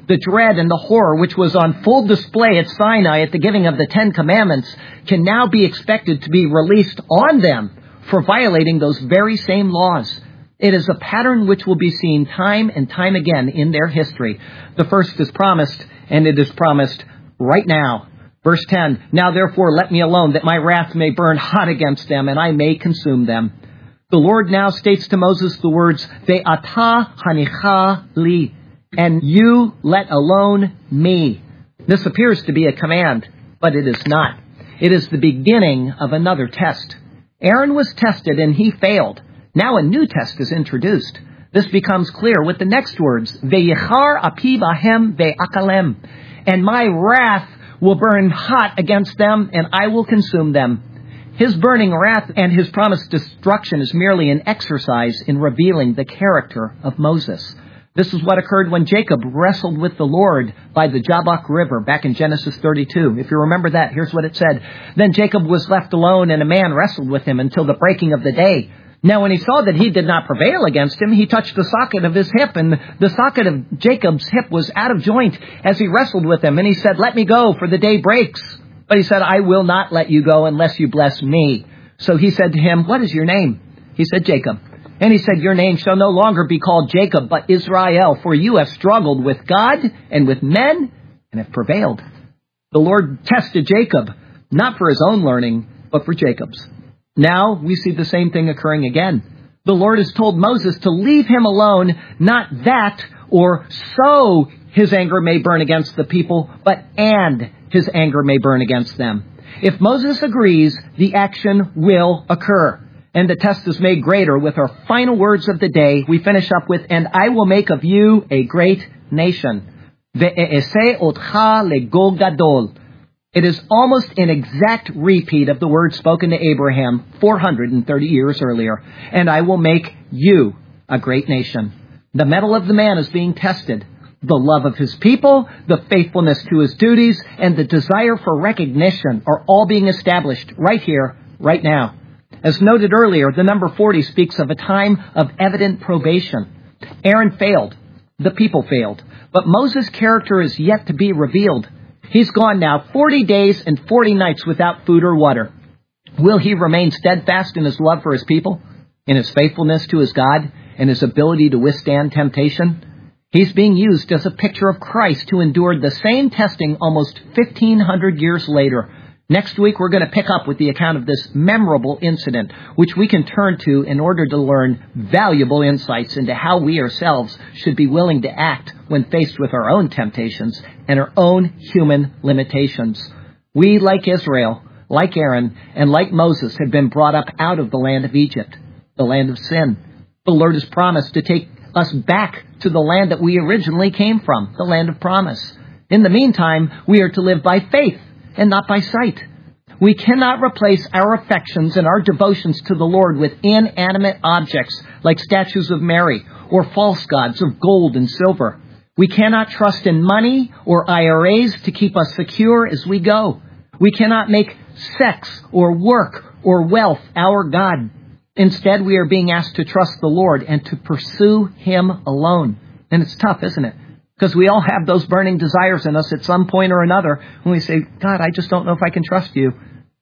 The dread and the horror which was on full display at Sinai at the giving of the Ten Commandments can now be expected to be released on them for violating those very same laws. It is a pattern which will be seen time and time again in their history. The first is promised, and it is promised right now. Verse 10, now therefore let me alone, that my wrath may burn hot against them, and I may consume them. The Lord now states to Moses the words, Ve'ata hanicha li, and you let alone me. This appears to be a command, but it is not. It is the beginning of another test. Aaron was tested and he failed. Now a new test is introduced. This becomes clear with the next words, Ve'yichar api bahem ve'akalem, and my wrath will burn hot against them, and I will consume them. His burning wrath and his promised destruction is merely an exercise in revealing the character of Moses. This is what occurred when Jacob wrestled with the Lord by the Jabbok River back in Genesis 32. If you remember that, here's what it said. Then Jacob was left alone, and a man wrestled with him until the breaking of the day. Now when he saw that he did not prevail against him, he touched the socket of his hip, and the socket of Jacob's hip was out of joint as he wrestled with him. And he said, let me go, for the day breaks. But he said, I will not let you go unless you bless me. So he said to him, what is your name? He said, Jacob. And he said, your name shall no longer be called Jacob, but Israel, for you have struggled with God and with men and have prevailed. The Lord tested Jacob, not for his own learning, but for Jacob's. Now we see the same thing occurring again. The Lord has told Moses to leave him alone, not that or so his anger may burn against the people, but and his anger may burn against them. If Moses agrees, the action will occur. And the test is made greater with our final words of the day. We finish up with, and I will make of you a great nation. Ve'eseh otcha legol gadol. It is almost an exact repeat of the words spoken to Abraham 430 years earlier. And I will make you a great nation. The mettle of the man is being tested. The love of his people, the faithfulness to his duties, and the desire for recognition are all being established right here, right now. As noted earlier, the number 40 speaks of a time of evident probation. Aaron failed. The people failed. But Moses' character is yet to be revealed. He's gone now 40 days and 40 nights without food or water. Will he remain steadfast in his love for his people, in his faithfulness to his God, and his ability to withstand temptation? He's being used as a picture of Christ who endured the same testing almost 1,500 years later. Next week, we're going to pick up with the account of this memorable incident, which we can turn to in order to learn valuable insights into how we ourselves should be willing to act when faced with our own temptations and our own human limitations. We, like Israel, like Aaron, and like Moses, have been brought up out of the land of Egypt, the land of sin. The Lord has promised to take us back to the land that we originally came from, the land of promise. In the meantime, we are to live by faith and not by sight. We cannot replace our affections and our devotions to the Lord with inanimate objects like statues of Mary or false gods of gold and silver. We cannot trust in money or IRAs to keep us secure as we go. We cannot make sex or work or wealth our God. Instead, we are being asked to trust the Lord and to pursue Him alone. And it's tough, isn't it? Because we all have those burning desires in us at some point or another when we say, God, I just don't know if I can trust you.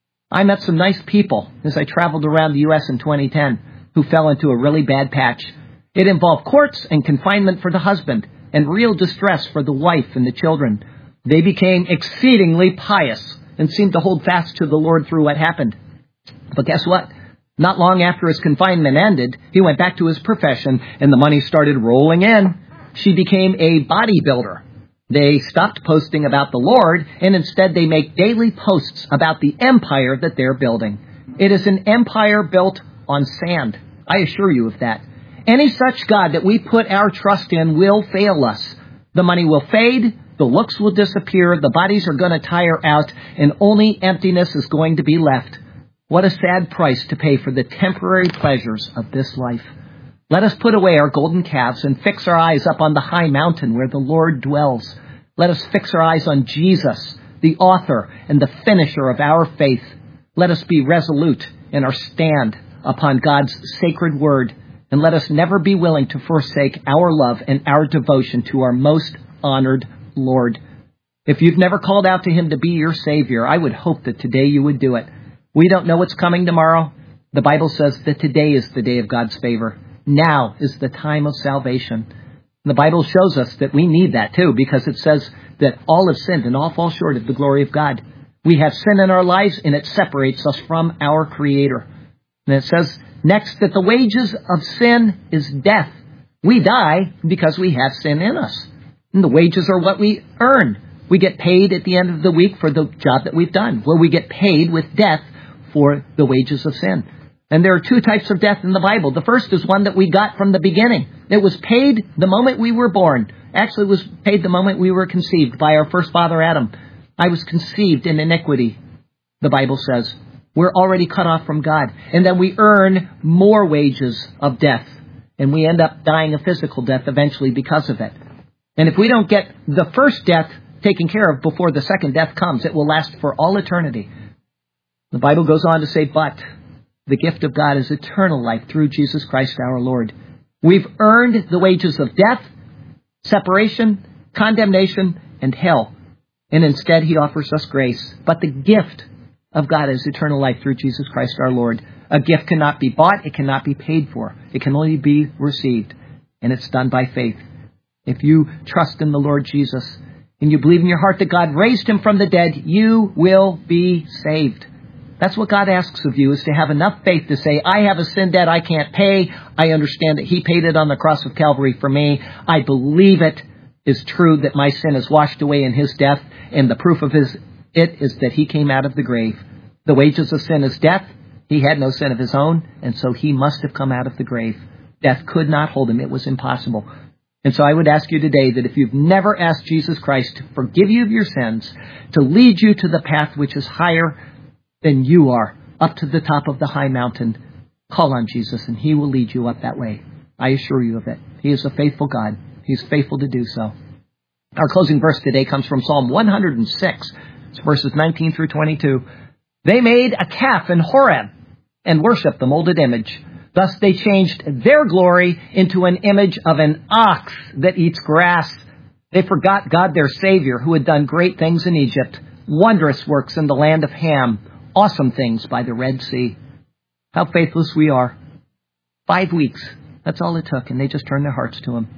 I met some nice people as I traveled around the U.S. in 2010 who fell into a really bad patch. It involved courts and confinement for the husband and real distress for the wife and the children. They became exceedingly pious and seemed to hold fast to the Lord through what happened. But guess what? Not long after his confinement ended, he went back to his profession and the money started rolling in. She became a bodybuilder. They stopped posting about the Lord, and instead they make daily posts about the empire that they're building. It is an empire built on sand. I assure you of that. Any such God that we put our trust in will fail us. The money will fade, the looks will disappear, the bodies are going to tire out, and only emptiness is going to be left. What a sad price to pay for the temporary pleasures of this life. Let us put away our golden calves and fix our eyes up on the high mountain where the Lord dwells. Let us fix our eyes on Jesus, the author and the finisher of our faith. Let us be resolute in our stand upon God's sacred word, and let us never be willing to forsake our love and our devotion to our most honored Lord. If you've never called out to Him to be your Savior, I would hope that today you would do it. We don't know what's coming tomorrow. The Bible says that today is the day of God's favor. Now is the time of salvation. The Bible shows us that we need that too, because it says that all have sinned and all fall short of the glory of God. We have sin in our lives, and it separates us from our Creator. And it says next that the wages of sin is death. We die because we have sin in us. And the wages are what we earn. We get paid at the end of the week for the job that we've done. Well, we get paid with death for the wages of sin. And there are two types of death in the Bible. The first is one that we got from the beginning. It was paid the moment we were born. Actually, it was paid the moment we were conceived by our first father, Adam. I was conceived in iniquity, the Bible says. We're already cut off from God. And then we earn more wages of death. And we end up dying a physical death eventually because of it. And if we don't get the first death taken care of before the second death comes, it will last for all eternity. The Bible goes on to say, but the gift of God is eternal life through Jesus Christ our Lord. We've earned the wages of death, separation, condemnation, and hell. And instead He offers us grace. But the gift of God is eternal life through Jesus Christ our Lord. A gift cannot be bought. It cannot be paid for. It can only be received. And it's done by faith. If you trust in the Lord Jesus and you believe in your heart that God raised Him from the dead, you will be saved. That's what God asks of you, is to have enough faith to say, I have a sin debt I can't pay. I understand that He paid it on the cross of Calvary for me. I believe it is true that my sin is washed away in His death, and the proof of it is that He came out of the grave. The wages of sin is death. He had no sin of His own, and so He must have come out of the grave. Death could not hold Him. It was impossible. And so I would ask you today that if you've never asked Jesus Christ to forgive you of your sins, to lead you to the path which is higher than you are, up to the top of the high mountain, call on Jesus and He will lead you up that way. I assure you of it. He is a faithful God. He's faithful to do so. Our closing verse today comes from Psalm 106. It's verses 19 through 22. They made a calf in Horeb and worshipped the molded image. Thus they changed their glory into an image of an ox that eats grass. They forgot God their Savior, who had done great things in Egypt, wondrous works in the land of Ham, awesome things by the Red Sea. How faithless we are. 5 weeks. That's all it took, and they just turned their hearts to Him.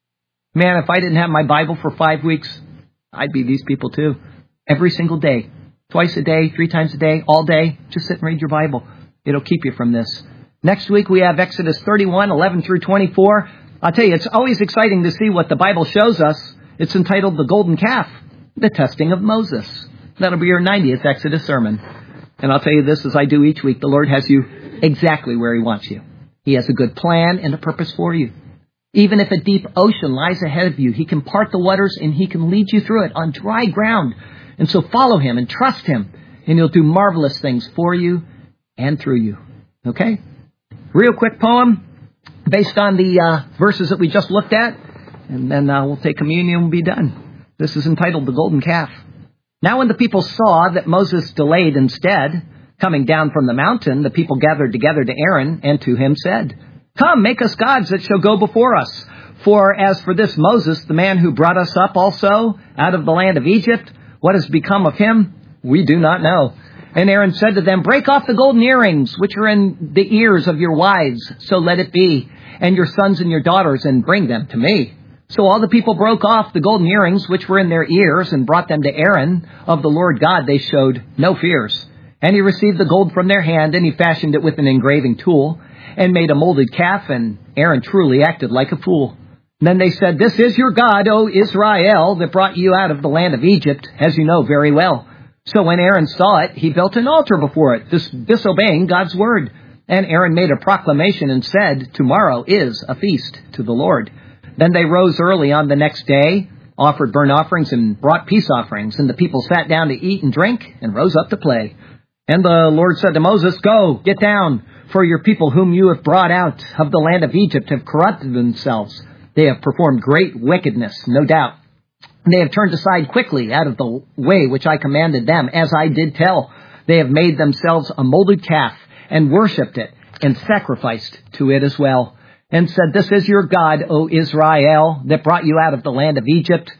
Man, if I didn't have my Bible for 5 weeks, I'd be these people too. Every single day. Twice a day, 3 times a day, all day. Just sit and read your Bible. It'll keep you from this. Next week we have Exodus 31, 11 through 24. I'll tell you, it's always exciting to see what the Bible shows us. It's entitled The Golden Calf, the Testing of Moses. That'll be your 90th Exodus sermon. And I'll tell you this, as I do each week, the Lord has you exactly where He wants you. He has a good plan and a purpose for you. Even if a deep ocean lies ahead of you, He can part the waters and He can lead you through it on dry ground. And so follow Him and trust Him, and He'll do marvelous things for you and through you. Okay? Real quick poem based on the verses that we just looked at, and then we'll take communion and we'll be done. This is entitled The Golden Calf. Now when the people saw that Moses delayed instead, coming down from the mountain, the people gathered together to Aaron and to him said, Come, make us gods that shall go before us. For as for this Moses, the man who brought us up also out of the land of Egypt, what has become of him? We do not know. And Aaron said to them, Break off the golden earrings which are in the ears of your wives, so let it be, and your sons and your daughters, and bring them to me. So all the people broke off the golden earrings which were in their ears, and brought them to Aaron. Of the Lord God they showed no fears. And he received the gold from their hand, and he fashioned it with an engraving tool, and made a molded calf, and Aaron truly acted like a fool. Then they said, This is your God, O Israel, that brought you out of the land of Egypt, as you know very well. So when Aaron saw it, he built an altar before it, disobeying God's word. And Aaron made a proclamation and said, Tomorrow is a feast to the Lord. Then they rose early on the next day, offered burnt offerings and brought peace offerings. And the people sat down to eat and drink and rose up to play. And the Lord said to Moses, Go, get down, for your people whom you have brought out of the land of Egypt have corrupted themselves. They have performed great wickedness, no doubt. They have turned aside quickly out of the way which I commanded them, as I did tell. They have made themselves a molded calf, and worshipped it, and sacrificed to it as well, and said, This is your God, O Israel, that brought you out of the land of Egypt.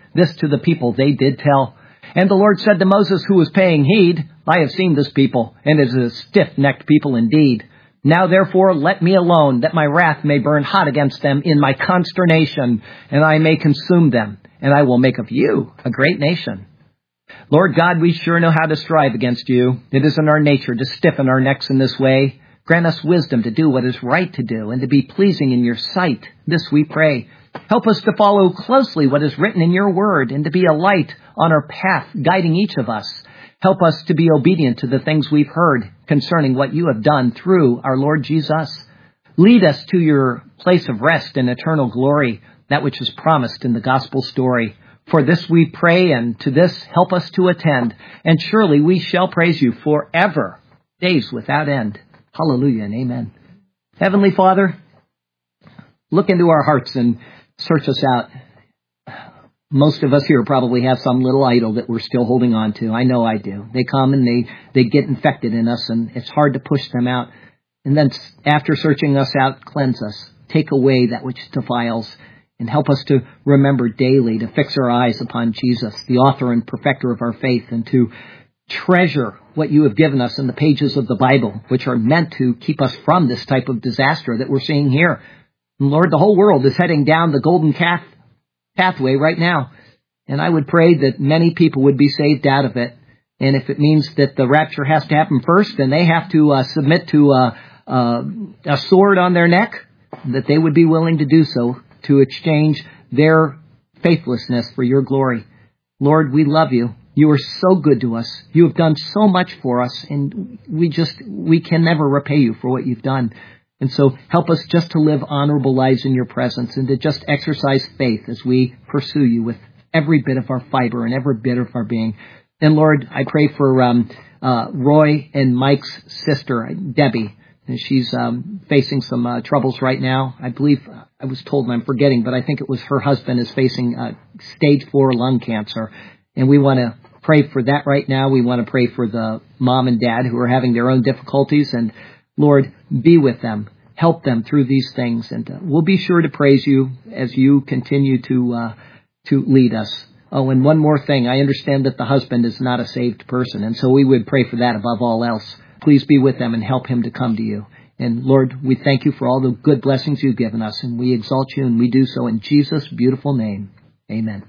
This to the people they did tell. And the Lord said to Moses, who was paying heed, I have seen this people, and it is a stiff-necked people indeed. Now therefore let me alone, that my wrath may burn hot against them in my consternation, and I may consume them, and I will make of you a great nation. Lord God, we sure know how to strive against you. It is in our nature to stiffen our necks in this way. Grant us wisdom to do what is right to do and to be pleasing in your sight. This we pray. Help us to follow closely what is written in your word and to be a light on our path, guiding each of us. Help us to be obedient to the things we've heard concerning what you have done through our Lord Jesus. Lead us to your place of rest and eternal glory, that which is promised in the gospel story. For this we pray, and to this help us to attend, and surely we shall praise you forever, days without end. Hallelujah and amen. Heavenly Father, look into our hearts and search us out. Most of us here probably have some little idol that we're still holding on to. I know I do. They come and they get infected in us, and it's hard to push them out. And then after searching us out, cleanse us. Take away that which defiles, and help us to remember daily to fix our eyes upon Jesus, the author and perfecter of our faith, and to treasure what you have given us in the pages of the Bible, which are meant to keep us from this type of disaster that we're seeing here. And Lord, the whole world is heading down the golden calf pathway right now. And I would pray that many people would be saved out of it. And if it means that the rapture has to happen first, then they have to submit to a sword on their neck, that they would be willing to do so, to exchange their faithlessness for your glory. Lord, we love you. You are so good to us. You have done so much for us, and we can never repay you for what you've done. And so help us just to live honorable lives in your presence and to just exercise faith as we pursue you with every bit of our fiber and every bit of our being. And Lord, I pray for Roy and Mike's sister, Debbie. And she's facing some troubles right now. I believe, I was told, and I'm forgetting, but I think it was her husband is facing stage 4 lung cancer. And we want to pray for that right now. We want to pray for the mom and dad who are having their own difficulties. And Lord, be with them. Help them through these things. And we'll be sure to praise you as you continue to lead us. Oh, and one more thing. I understand that the husband is not a saved person. And so we would pray for that above all else. Please be with them and help him to come to you. And Lord, we thank you for all the good blessings you've given us. And we exalt you, and we do so in Jesus' beautiful name. Amen.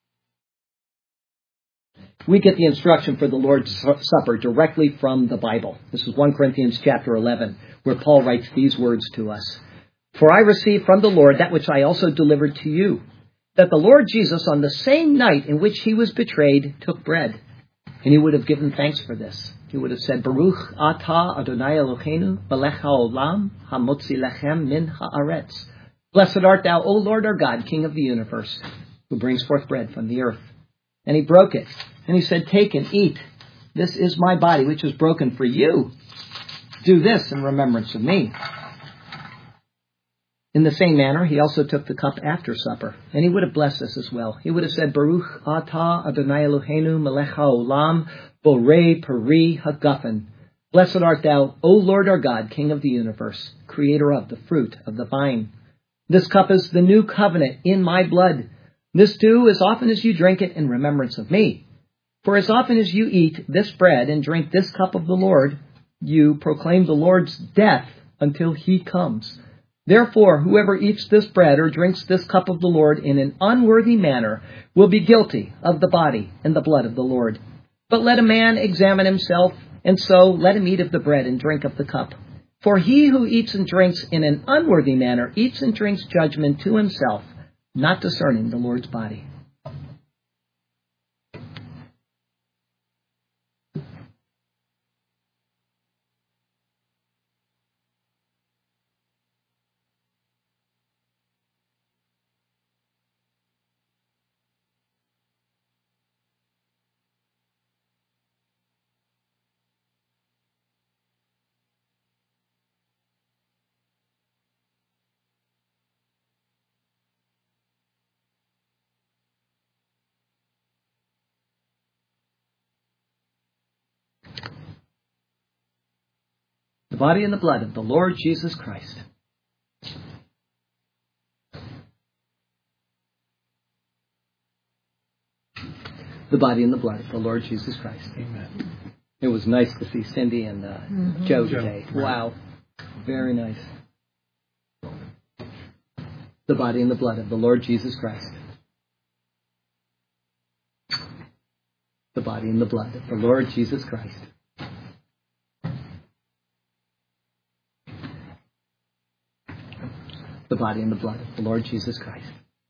We get the instruction for the Lord's Supper directly from the Bible. This is 1 Corinthians chapter 11, where Paul writes these words to us. For I received from the Lord that which I also delivered to you, that the Lord Jesus, on the same night in which he was betrayed, took bread. And he would have given thanks for this. He would have said, Baruch atah Adonai Eloheinu, melech haolam, hamotzi lechem min haaretz. Blessed art thou, O Lord our God, King of the universe, who brings forth bread from the earth. And he broke it. And he said, take and eat. This is my body, which is broken for you. Do this in remembrance of me. In the same manner, he also took the cup after supper, and he would have blessed us as well. He would have said, Baruch atah Adonai Eloheinu melech haolam, borei peri hagafen. Blessed art thou, O Lord our God, King of the universe, creator of the fruit of the vine. This cup is the new covenant in my blood. This do as often as you drink it in remembrance of me. For as often as you eat this bread and drink this cup of the Lord, you proclaim the Lord's death until he comes. Therefore, whoever eats this bread or drinks this cup of the Lord in an unworthy manner will be guilty of the body and the blood of the Lord. But let a man examine himself, and so let him eat of the bread and drink of the cup. For he who eats and drinks in an unworthy manner eats and drinks judgment to himself, not discerning the Lord's body. The body and the blood of the Lord Jesus Christ. The body and the blood of the Lord Jesus Christ. Amen. It was nice to see Cindy and Joe today. Wow. Very nice. The body and the blood of the Lord Jesus Christ. The body and the blood of the Lord Jesus Christ. The body and the blood of the Lord Jesus Christ.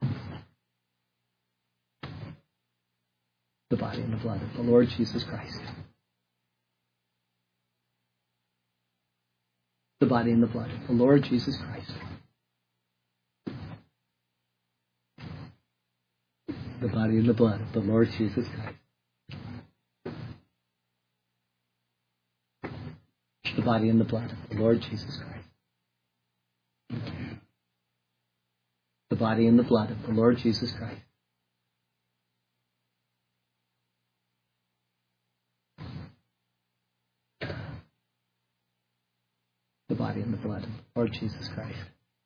The body and the blood of the Lord Jesus Christ. The body and the blood of the Lord Jesus Christ. The body and the blood of the Lord Jesus Christ. The body and the blood of the Lord Jesus Christ. The body and the blood of the Lord Jesus Christ. The body and the blood of the Lord Jesus Christ.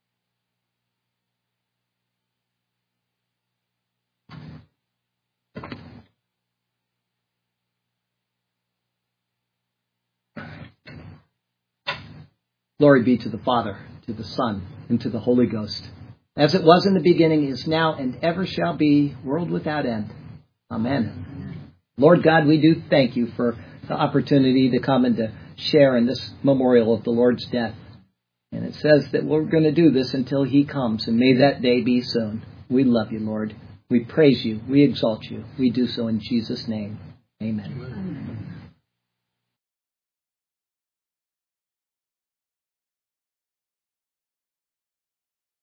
Glory be to the Father, to the Son, and to the Holy Ghost, as it was in the beginning, is now, and ever shall be, world without end. Amen. Lord God, we do thank you for the opportunity to come and to share in this memorial of the Lord's death. And it says that we're going to do this until He comes, and may that day be soon. We love you, Lord. We praise you. We exalt you. We do so in Jesus' name. Amen.